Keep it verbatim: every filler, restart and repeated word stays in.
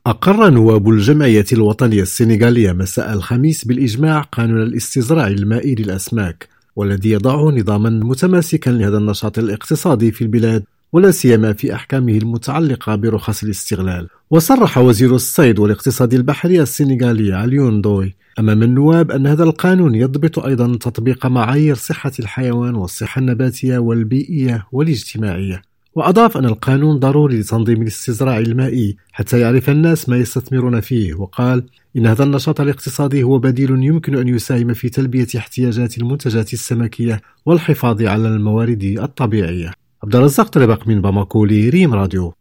أقر نواب الجمعية الوطنية السنغالية مساء الخميس بالإجماع قانون الاستزراع المائي للأسماك، والذي يضع نظاما متماسكا لهذا النشاط الاقتصادي في البلاد، ولا سيما في أحكامه المتعلقة برخص الاستغلال. وصرح وزير الصيد والاقتصاد البحري السنغالي عليون دوي أمام النواب أن هذا القانون يضبط أيضا تطبيق معايير صحة الحيوان والصحة النباتية والبيئية والاجتماعية. وأضاف أن القانون ضروري لتنظيم الاستزراع المائي حتى يعرف الناس ما يستثمرون فيه، وقال إن هذا النشاط الاقتصادي هو بديل يمكن أن يساهم في تلبية احتياجات المنتجات السمكية والحفاظ على الموارد الطبيعية. عبد الرزاق طلبق من باماكو لريم راديو.